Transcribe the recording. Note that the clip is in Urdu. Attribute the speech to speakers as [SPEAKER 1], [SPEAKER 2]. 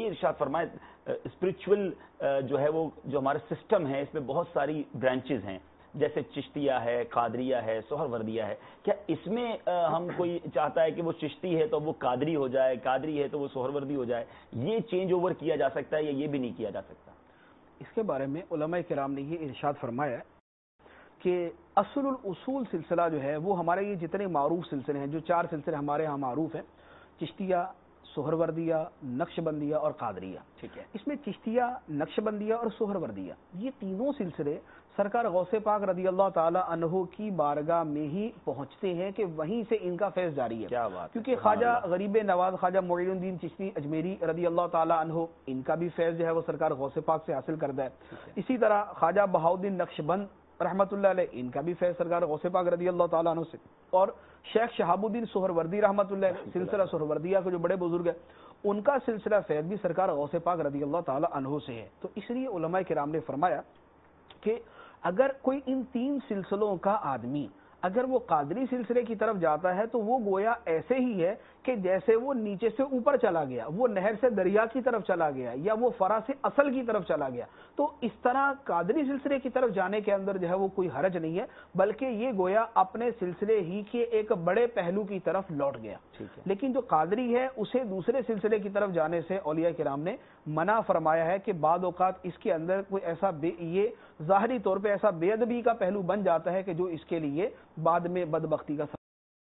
[SPEAKER 1] یہ ارشاد فرمائے اسپرچول جو ہے وہ جو ہمارا سسٹم ہے اس میں بہت ساری برانچز ہیں، جیسے چشتیہ ہے، قادریہ ہے، سہروردیہ ہے، کیا اس میں ہم کوئی چاہتا ہے کہ وہ چشتی ہے تو وہ قادری ہو جائے، قادری ہے تو وہ سہروردی ہو جائے، یہ چینج اوور کیا جا سکتا ہے یا یہ بھی نہیں کیا جا سکتا؟
[SPEAKER 2] اس کے بارے میں علماء کرام نے یہ ارشاد فرمایا ہے کہ اصل الاصول سلسلہ جو ہے وہ ہمارے یہ جتنے معروف سلسلے ہیں، جو 4 سلسلے ہمارے ہاں معروف ہیں، چشتیہ، سہروردیہ، نقشبندیہ اور قادریہ، ٹھیک ہے، اس میں چشتیہ، نقشبندیہ اور سہروردیہ یہ تینوں سلسلے سرکار غوث پاک رضی اللہ تعالی عنہ کی بارگاہ میں ہی پہنچتے ہیں کہ وہیں سے ان کا فیض جاری ہے.
[SPEAKER 1] کیا بات،
[SPEAKER 2] کیونکہ خواجہ غریب نواز خواجہ معین الدین چشتی اجمیری رضی اللہ تعالی عنہ ان کا بھی فیض جو ہے وہ سرکار غوث پاک سے حاصل کرتا ہے. اسی طرح خواجہ بہاؤالدین نقشبند رحمۃ اللہ علیہ ان کا بھی فیض سرکار غوث پاک رضی اللہ تعالیٰ عنہ سے، اور شیخ شہاب الدین سہروردی رحمۃ اللہ علیہ سلسلہ سہروردیہ کے جو بڑے بزرگ ہیں ان کا سلسلہ فیض بھی سرکار غوث پاک رضی اللہ تعالیٰ عنہ سے ہے. تو اس لیے علماء کرام نے فرمایا کہ اگر کوئی ان 3 سلسلوں کا آدمی اگر وہ قادری سلسلے کی طرف جاتا ہے تو وہ گویا ایسے ہی ہے کہ جیسے وہ نیچے سے اوپر چلا گیا، وہ نہر سے دریا کی طرف چلا گیا یا وہ فرا سے اصل کی طرف چلا گیا. تو اس طرح قادری سلسلے کی طرف جانے کے اندر جو ہے وہ کوئی حرج نہیں ہے، بلکہ یہ گویا اپنے سلسلے ہی کے ایک بڑے پہلو کی طرف لوٹ گیا. لیکن جو قادری ہے اسے دوسرے سلسلے کی طرف جانے سے اولیاء کرام نے منع فرمایا ہے کہ بعض اوقات اس کے اندر کوئی ایسا یہ ظاہری طور پہ ایسا بے ادبی کا پہلو بن جاتا ہے کہ جو اس کے لیے بعد میں بدبختی کا